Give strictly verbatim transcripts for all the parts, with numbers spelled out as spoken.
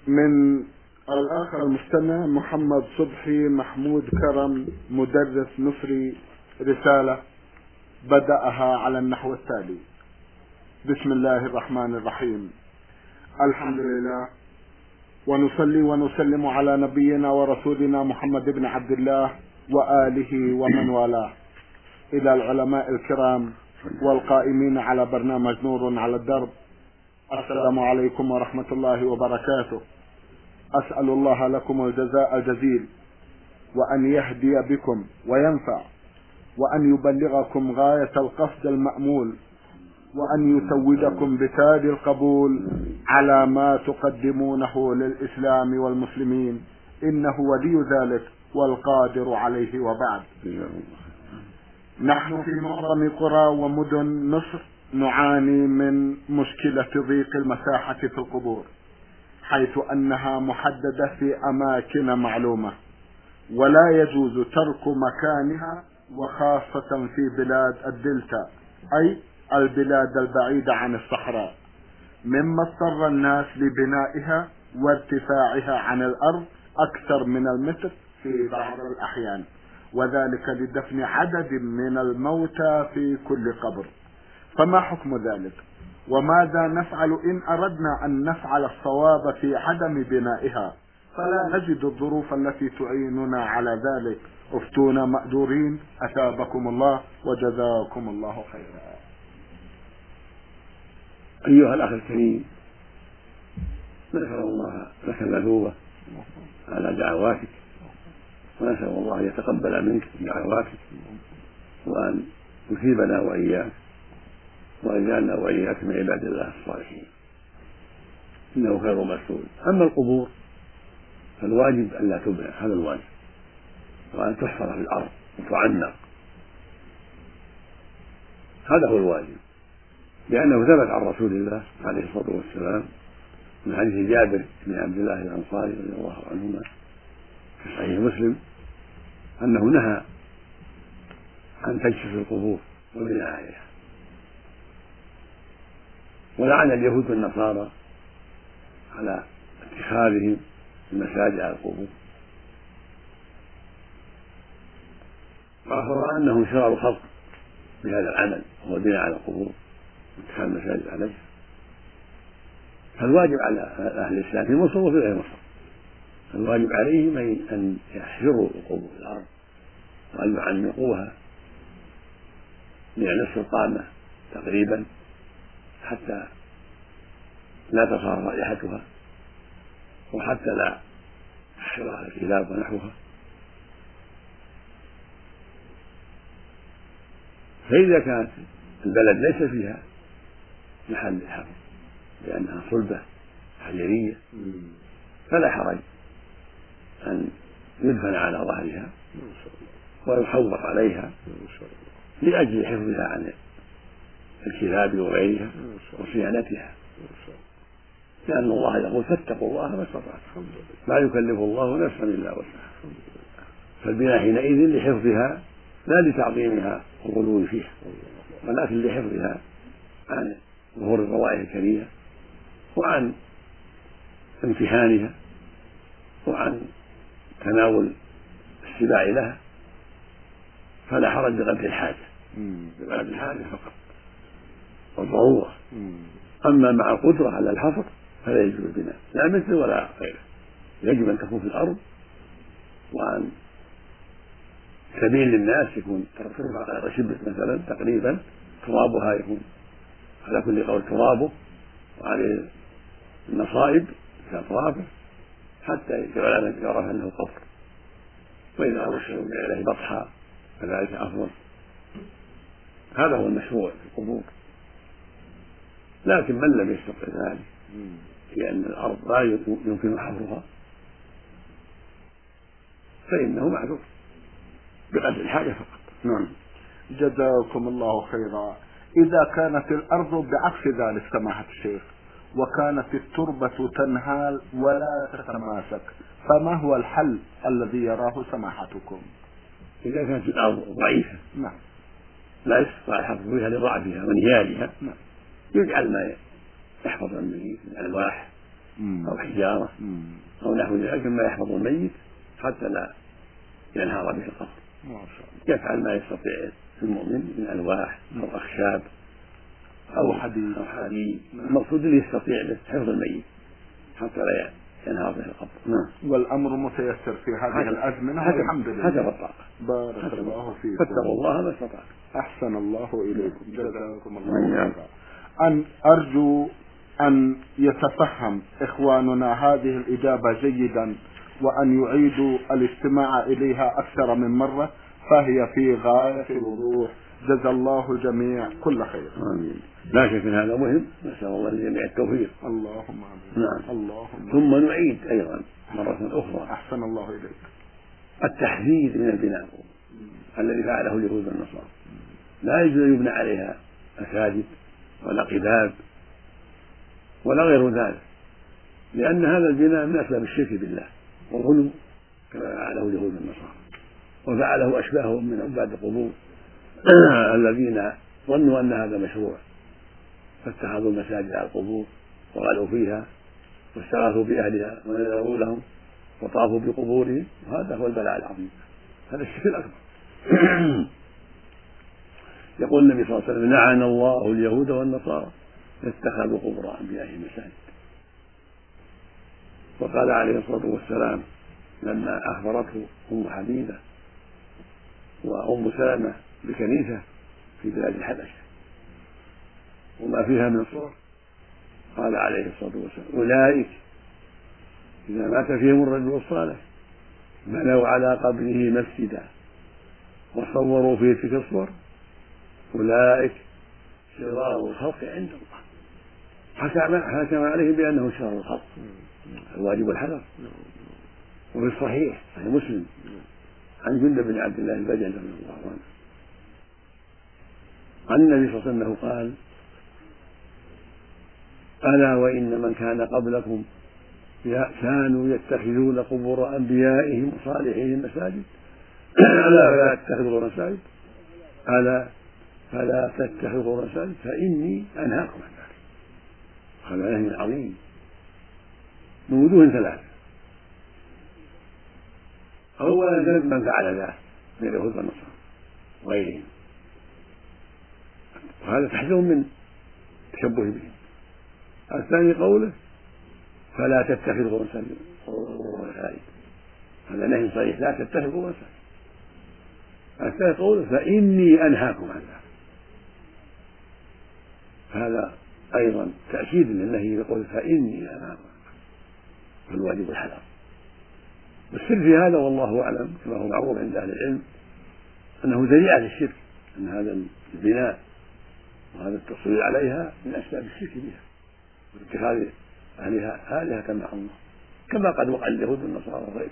من الأخ المستمع محمد صبحي محمود كرم، مدرس مصري، رسالة بدأها على النحو التالي: بسم الله الرحمن الرحيم، الحمد لله ونصلي ونسلم على نبينا ورسولنا محمد بن عبد الله وآله ومن والاه. إلى العلماء الكرام والقائمين على برنامج نور على الدرب، السلام عليكم ورحمة الله وبركاته. أسأل الله لكم الجزاء الجزيل، وأن يهدي بكم وينفع، وأن يبلغكم غاية القصد المأمول، وأن يتوجكم بتاج القبول على ما تقدمونه للإسلام والمسلمين، إنه ولي ذلك والقادر عليه. وبعد، نحن في معظم قرى ومدن مصر نعاني من مشكلة ضيق المساحة في القبور، حيث أنها محددة في أماكن معلومة، ولا يجوز ترك مكانها، وخاصة في بلاد الدلتا، أي البلاد البعيدة عن الصحراء، مما اضطر الناس لبنائها وارتفاعها عن الأرض أكثر من المتر في بعض الأحيان، وذلك لدفن عدد من الموتى في كل قبر. فما حكم ذلك؟ وماذا نفعل إن أردنا أن نفعل الصواب في عدم بنائها فلا نجد الظروف التي تعيننا على ذلك؟ افتونا مأجورين، أثابكم الله وجزاكم الله خيرا. أيها الأخ الكريم، نسأل الله لك المثوبة على دعواتك، ونسأل الله أن يتقبل منك دعواتك، وأن يثيبنا وإياك، وأن يجعلنا وإياك من عباد الله الصالحين، إنه خير مسؤول. أما القبور فالواجب أن لا تبنى، هذا الواجب، وأن تحفر في الأرض وتعنق، هذا هو الواجب، لأنه ثبت عن رسول الله عليه الصلاة والسلام من حديث جابر بن عبد الله الأنصاري رضي الله عنهما في صحيح مسلم أنه نهى عن تجسس القبور والبناء عليها، ولعن اليهود والنصارى على اتخاذهم المساجد على القبور، وأخبر أنهم شرار الخلق بهذا العمل، وهو البناء على القبور واتخاذ المساجد عليها. فالواجب على أهل الإسلام في مصر وفي غير مصر، الواجب عليهم أن يحفروا القبور في الأرض، وأن يعمقوها من نصف القامة تقريبا حتى لا تصار رائحتها، وحتى لا تحشرها الكلاب ونحوها. فإذا كانت البلد ليس فيها محل الحفر لأنها صلبة حجرية فلا حرج أن يدفن على ظهرها ويحوط عليها لأجل حفظها عن الكلاب وغيرها وصيانتها، لأن الله يقول فاتقوا الله ما استطعتم، لا يكلف الله نفسا إلا وسعها. فالبناء حينئذ لحفظها لا لتعظيمها والغلو فيها، ولكن لحفظها عن ظهور الروائح الكريهة وعن امتهانها وعن تناول السباع لها، فلا حرج بقدر الحاجة، بقدر الحاجة فقط والضرورة. أما مع القدرة على الحفر فلا يجوز البناء، لا مثل ولا غيره، يجب أن تكون في الأرض، وأن سبيل للناس يكون ترفع على شبة مثلا تقريبا، ترابها يكون على كل قول ترابه وعليه النصائب كأطرافه حتى يعرف أنه قبر، وإذا رشوا إليه بطحا فذلك أفضل. هذا هو المشروع في القبور. لكن من لم يستطع ذلك لأن الأرض لا يمكن حفرها فإنه معذور بقدر الحاجة فقط. نعم، جزاكم الله خيرا. إذا كانت الأرض بعكس ذلك سماحة الشيخ، وكانت التربة تنهال ولا تتماسك، فما هو الحل الذي يراه سماحتكم؟ إذا كانت الأرض ضعيفة نعم لا يستطيع الحفر بها لضعفها وانهيارها، نعم، يجعل ما يحفظ من الألواح أو حجارة أو نحو ذلك مما يحفظ الميت حتى لا ينهار به القبر. يفعل ما يستطيع المؤمن من ألواح أو أخشاب أو حديد. المقصود اللي يستطيع حفظ الميت حتى لا ينهار به القبر. نعم. والأمر متيسر في هذه الأزمنة والحمد لله. حسب الطاقة. بارك الله فيكم. فاتقوا الله ما استطعتم. أحسن الله إليكم. جزاكم الله خيرا. أن أرجو أن يتفهم إخواننا هذه الإجابة جيدا وأن يعيدوا الاستماع إليها أكثر من مرة، فهي في غاية الوضوح. جزا الله الجميع كل خير. آمين. لا شك أن هذا مهم، نسأل الله للجميع التوفيق. اللهم آمين. نعم. اللهم. ثم نعيد أيضا مرة أخرى أحسن الله إليك التحذير من البناء الذي فعله اليهود والنصارى. لا يجوز أن يبنى عليها مساجد ولا قباب ولا غير ذلك، لأن هذا البناء من أسباب الشرك بالله والظلم كما فعله اليهود والنصارى، وفعله أشباههم من عباد القبور الذين ظنوا أن هذا مشروع فاتخذوا المساجد على القبور وغلوا فيها واستغاثوا بأهلها ونذروا لهم وطافوا بقبورهم، وهذا هو البلاء العظيم، هذا الشرك الأكبر. يقول النبي صلى الله عليه وسلم: لعن الله اليهود والنصارى اتخذوا قبور أنبيائهم مساجد. وقال عليه الصلاة والسلام لما أخبرته أم حبيبة وأم سلمة بكنيسة في بلاد الحبشة وما فيها من صور، قال عليه الصلاة والسلام: أولئك إذا مات فيهم الرجل الصالح بنوا على قبره مسجدا وصوروا فيه تلك الصور، أولئك شرار الخلق عند الله. حكم عليهم بأنه شرار الخلق، الواجب الحذر. وفي الصحيح صحيح مسلم عن جندب بن عبد الله البجلي رضي الله عنه عن النبي صلى الله عليه وسلم قال: ألا وإن من كان قبلكم كانوا يتخذون قبور أنبيائهم وصالحين مساجد، ألا فلا تتخذوا مساجد، ألا فلا تتخذوا مساجد فإني أنهاكم عن ذلك. هذا نهي عظيم من وجوه ثلاثة: أولا ذنب من فعل ذلك من اليهود والنصارى وغيرهم، وهذا تحذير من تشبه بهم. الثاني قوله: فلا تتخذوا مساجد، هذا نهي صريح: لا تتخذوا مساجد. الثالث قوله: فإني أنهاكم عن ذلك. هذا أيضا تأكيد للنهي بقول فإني أنهاكم، فالواجب الحذر. والسر في هذا والله أعلم كما هو معروف عند أهل العلم أنه ذريعة للشرك، أن هذا البناء وهذا التصوير عليها من أسباب الشرك بها واتخاذ أهلها آلهة مع الله، كما قد وقع اليهود والنصارى وغيرهم.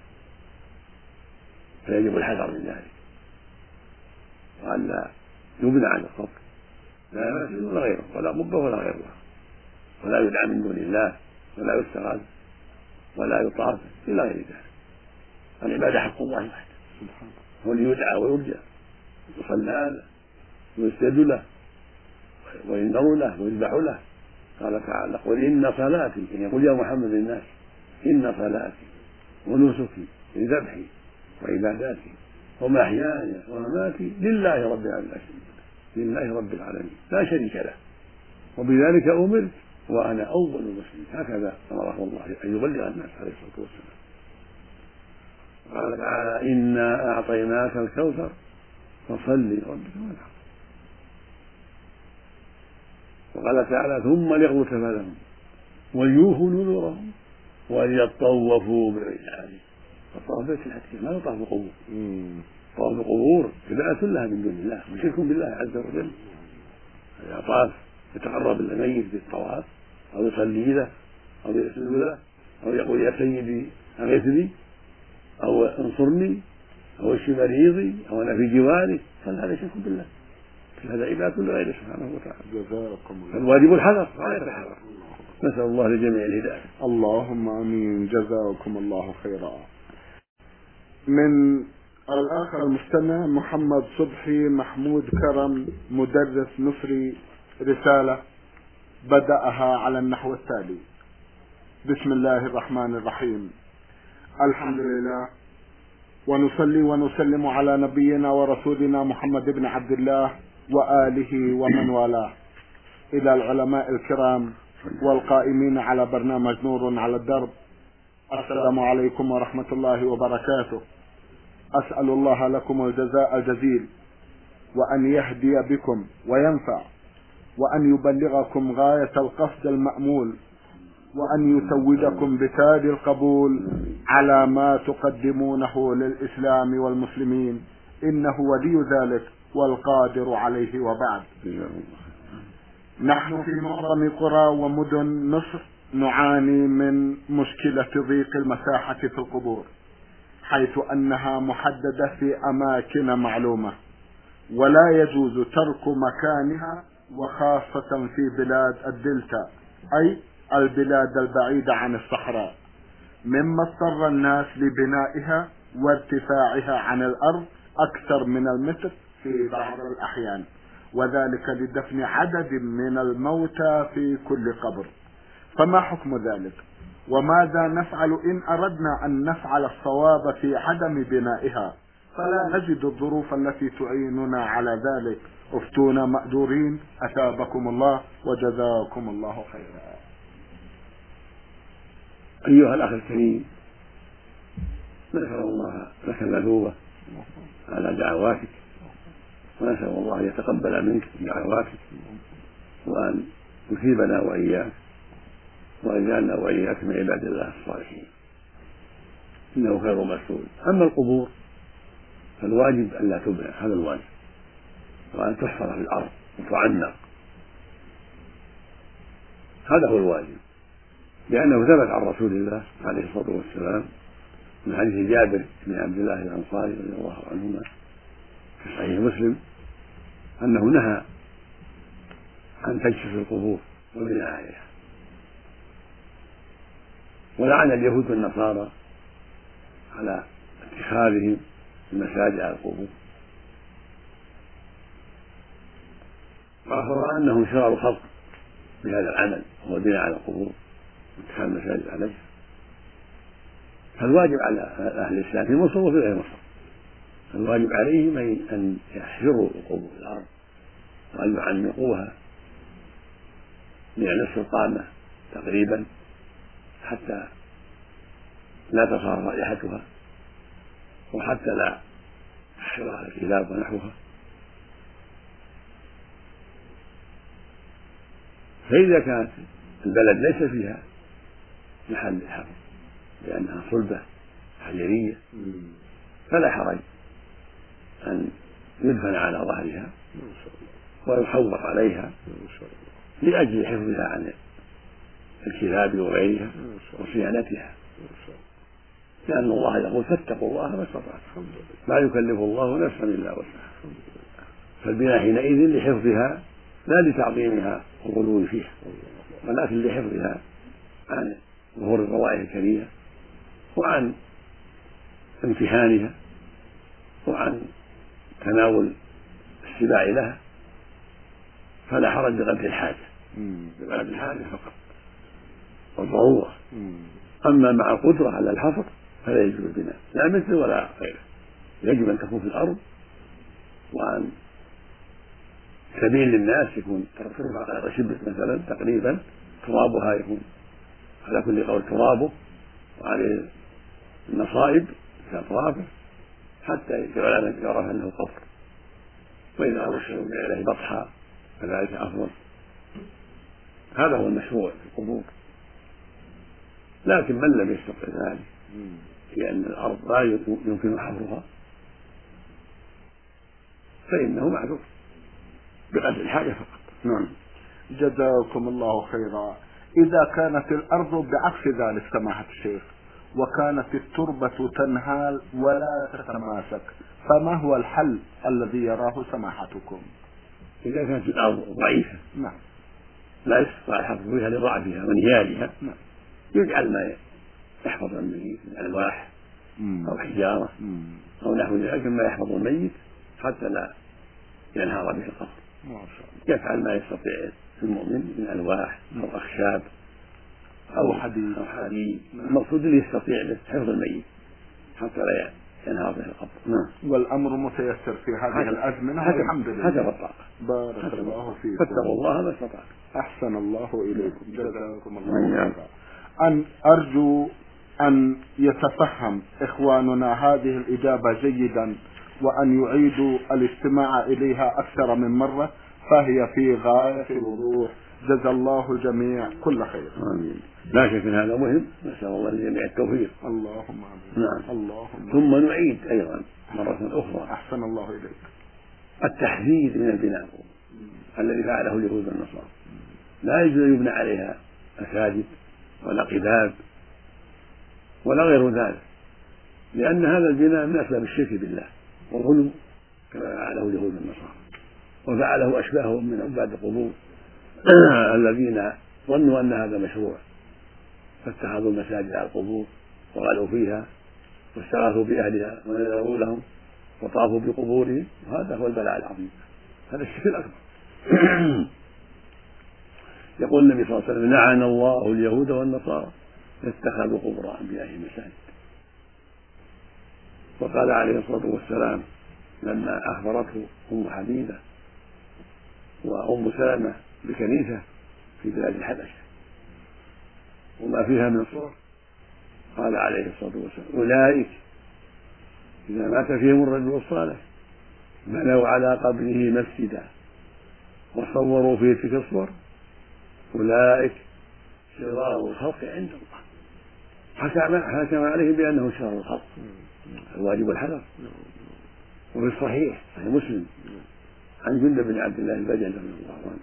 فيجب الحذر من ذلك، وأن لا يبنى على القبر لا مسجد ولا غيره ولا قبة ولا غيرها، ولا يدعى من دون الله ولا يستغاث ولا يطاف إلى غير ذلك. العبادة حق الله وحده، هو اللي يدعى ويرجى ويصلى له ويسجد له وينذر له ويذبح له. قال تعالى: قل إن صلاتي، يعني يقول يا محمد للناس: إن صلاتي ونسكي وذبحي وعباداتي ومحياي ومماتي لله رب العالمين، لله رب العالمين لا شريك له، وبذلك أمرت وأنا أول المسلمين. هكذا أمره الله أن يبلغ الناس عليه الصلاة والسلام. قال تعالى: إنا أعطيناك الكوثر فصل لربك وانحر. وقال تعالى: ثم ليغفر لهم وليوفوا نذورهم وليطوفوا بالرجال. الطواف بيت الحج ما يطاف بقبور، طواف القبور عبادة لها من دون الله وشرك بالله عز وجل. إذا طاف يتقرب إلى الميت بالطواف أو يصلي له أو يسجد له أو يقول: يا سيدي أغثني أو انصرني أو اشف مريضي أو أنا في جواري، فهذا شرك بالله، هذا عبادة لغيره سبحانه وتعالى. فالواجب الحذر غير الحذر. نسأل الله لجميع الهداية. اللهم آمين. جزاكم الله خيرا. من الآخر المستمع محمد صبحي محمود كرم، مدرس مصري، رسالة بدأها على النحو التالي: بسم الله الرحمن الرحيم. الحمد لله، ونصلي ونسلم على نبينا ورسولنا محمد بن عبد الله وآله ومن والاه. إلى العلماء الكرام والقائمين على برنامج نور على الدرب، السلام عليكم ورحمة الله وبركاته. أسأل الله لكم الجزاء الجزيل، وأن يهدي بكم وينفع، وأن يبلغكم غاية القصد المأمول، وأن يتوجكم بتاج القبول على ما تقدمونه للإسلام والمسلمين، إنه ولي ذلك والقادر عليه. وبعد، نحن في معظم قرى ومدن مصر نعاني من مشكلة ضيق المساحة في القبور، حيث أنها محددة في أماكن معلومة، ولا يجوز ترك مكانها، وخاصة في بلاد الدلتا، أي البلاد البعيدة عن الصحراء، مما اضطر الناس لبنائها وارتفاعها عن الأرض أكثر من المتر في بعض الأحيان، وذلك لدفن عدد من الموتى في كل قبر. فما حكم ذلك؟ وماذا نفعل إن أردنا أن نفعل الصواب في عدم بنائها فلا نجد الظروف التي تعيننا على ذلك؟ افتونا مأجورين، أثابكم الله وجزاكم الله خيرا. أيها الأخ الكريم، نسأل الله لك المثوبة على دعواتك، ونسأل الله أن يتقبل منك دعواتك، وأن يثيبنا وإياك، وأن يجعلنا وإياك من عباد الله الصالحين، إنه خير مسؤول. أما القبور فالواجب أن لا تبنى، هذا الواجب، وأن تحفر في الأرض وتعنق، هذا هو الواجب، لأنه ثبت عن رسول الله عليه الصلاة والسلام من حديث جابر بن عبد الله الأنصاري رضي الله عنهما في صحيح مسلم أنه نهى عن تجسس القبور والبناء عليها، ولعن اليهود والنصارى على اتخاذهم المساجد على القبور، وأخبر أنهم شرعوا الخلق بهذا العمل، وهو البناء على القبور واتخاذ المساجد عليها. فالواجب على أهل الإسلام في مصر وفي غير مصر، الواجب عليهم أن يحفروا القبور في الأرض، وأن يعمقوها من نصف القامة تقريبا حتى لا تصار رائحتها، وحتى لا تحشرها الكلاب ونحوها. فإذا كانت البلد ليس فيها محل الحفر لأنها صلبة حجرية فلا حرج أن يدفن على ظهرها ويحوط عليها لأجل حفظها عن الكلاب وغيرها وصيانتها، لأن الله يقول فاتقوا الله ما استطعتم، لا يكلف الله نفسا إلا وسعها. فالبناء حينئذ لحفظها لا لتعظيمها والغلو فيها، ولكن لحفظها عن ظهور الروائح الكريهة وعن امتهانها وعن تناول السباع لها، فلا حرج بقدر الحاجة، بقدر الحاجة فقط والضرورة. أما مع القدرة على الحفر فلا يجوز البناء، لا مثل ولا غيره، يجب أن تكون في الأرض، وأن سبيل للناس يكون ترفعها على شبه مثلا تقريبا، ترابها يكون على كل قول ترابه وعليه النصائب في أطرافه حتى يعرف أنه قبر، وإذا رشوا إليه بطحا فذلك أفضل. هذا هو المشروع في القبور. لكن من لم يستطع ذلك لأن الأرض لا يمكن حفرها فإنه معذور بقدر الحاجة فقط. نعم. جزاكم الله خيرا. إذا كانت الأرض بعكس ذلك سماحة الشيخ، وكانت التربة تنهال ولا تتماسك، فما هو الحل الذي يراه سماحتكم؟ إذا كانت الأرض ضعيفة نعم لا يستطيع الحفظ بها لضعفها وانهيارها، نعم، يجعل ما يحفظ الميت من ألواح أو حجارة أو نحو ذلك مما يحفظ الميت حتى لا ينهار به القبر. يفعل ما يستطيع المؤمن من ألواح أو أخشاب أو حديد أو حديد. المقصود اللي يستطيع بس حفظ الميت حتى لا ينهار به القبر. نعم. والأمر متيسر في هذه الأزمنة والحمد لله. هذا الطاقة. بارك الله فيكم. فاتقوا الله ما استطعتم. أحسن الله إليكم. جزاكم الله خيرا. أن أرجو أن يتفهم إخواننا هذه الإجابة جيدا وأن يعيدوا الاستماع إليها أكثر من مرة، فهي في غاية الوضوح. جزا الله الجميع كل خير. آمين. لا شك ان هذا مهم، نسال الله للجميع التوفيق. اللهم امين. نعم. اللهم. ثم نعيد ايضا مره اخرى احسن الله اليك التحذير من البناء الذي فعله اليهود والنصارى. لا يجوز ان يبنى عليها مساجد ولا قباب ولا غير ذلك، لان هذا البناء من اسباب الشرك بالله والظلم كما فعله اليهود والنصارى، وفعله اشباههم من عباد القبور الذين ظنوا ان هذا مشروع فاتخذوا المساجد على القبور وغلوا فيها واستغاثوا باهلها ونذروا لهم وطافوا بقبورهم، وهذا هو البلاء العظيم، هذا الشرك الاكبر. يقول النبي صلى الله عليه وسلم: لعن الله اليهود والنصارى اتخذوا قبور انبيائهم مساجد. وقال عليه الصلاه والسلام لما اخبرته ام حبيبه وام سلمه بكنيسه في بلاد الحبشه وما فيها من صور، قال عليه الصلاه والسلام: اولئك اذا مات فيهم الرجل الصالح بنوا على قبره مسجدا وصوروا فيه تلك الصور، اولئك شرار الخلق عند الله. حكم عليهم بانه شرار الخلق، الواجب الحذر. وفي الصحيح صحيح مسلم عن جندب بن عبد الله البجلي رضي الله عنه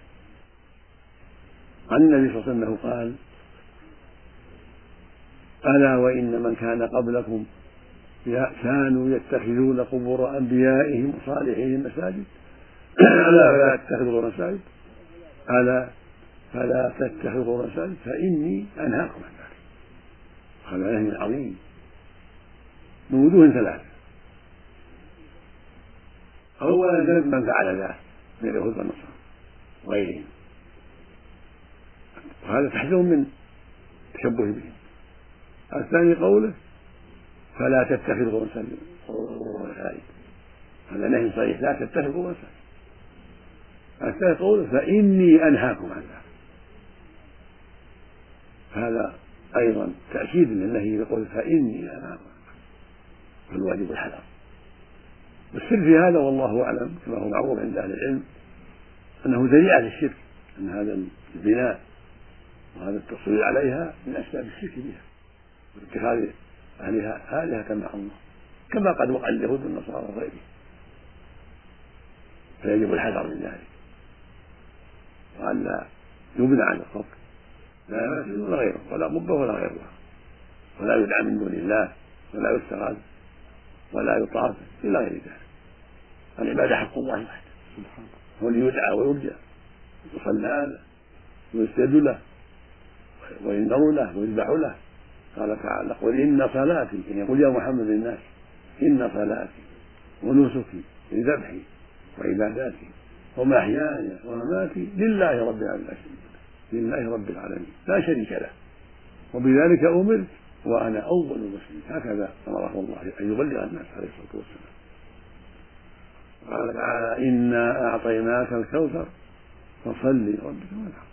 عن النبي صلى الله عليه وسلم قال: ألا وإن من كان قبلكم كانوا يتخذون قبور أنبيائهم وصالحين مساجد، ألا فلا تتخذوا مساجد، ألا فلا تتخذوا مساجد فإني أنهاكم عن ذلك. هذا نهي عظيم من وجوه ثلاثة. أولا ذنب من فعل ذلك من اليهود والنصارى وغيرهم، وهذا تحذير من تشبه بهم. الثاني قوله: فلا تتخذوا مساجد، هذا نهي صريح، لا تتخذوا مساجد. الثالث قوله: فإني أنهاكم عن ذلك، هذا أيضا تأكيد للنهي يقول: فإني أنهاكم عن ذلك، فالواجب الحذر. والسر في هذا والله أعلم كما هو معروف عند أهل العلم أنه ذريعة للشرك، أن هذا البناء وهذا التصوير عليها من أسباب الشرك بها واتخاذ أهلها آلهة مع الله، كما قد وقع اليهود والنصارى وغيرهم، فيجب الحذر من ذلك وأن لا يبنى على الخلق لا مسجد ولا غيره ولا قبة ولا غيرها، ولا يدعى من دون الله ولا يستغاث ولا يطاف إلى غير ذلك. العبادة حق الله وحده، هو اللي يدعى ويرجى يصلى له ويسجد له وينذر له ويذبح له. قال تعالى: قل إن صلاتي، يعني يقول يا محمد للناس: إن صلاتي ونسكي وذبحي وعباداتي ومحياي ومماتي لله رب العالمين، لله رب العالمين لا شريك له، وبذلك أمرت وأنا أول المسلمين. هكذا أمره الله أن يبلغ الناس عليه الصلاة والسلام. قال تعالى: إنا أعطيناك الكوثر فصل لربك وانحر.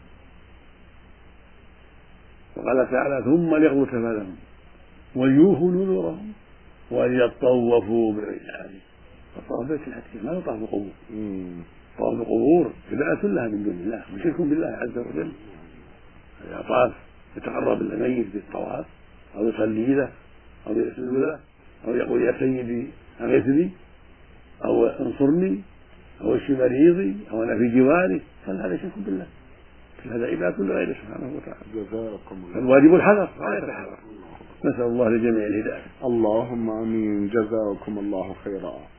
وقال تعالى: ثم ليغضوا تفثهم وليوفوا نذورهم وليطوفوا بالرجال. الطواف بيت الحج ما يطاف القبور، طواف القبور عبادة لها من دون الله وشرك بالله عز وجل. إذا طاف يتقرب الميت بالطواف أو يصلي له أو يسجد له أو يقول: يا سيدي أغثني أو انصرني أو اشف مريضي أو أنا في جواري، فهذا شرك بالله، هذا عبادة لغيره سبحانه وتعالى. جزاكم الله. فالواجب الحذر غاية الحذر. نسأل الله لجميع الهداية. اللهم آمين. جزاكم الله خيرا.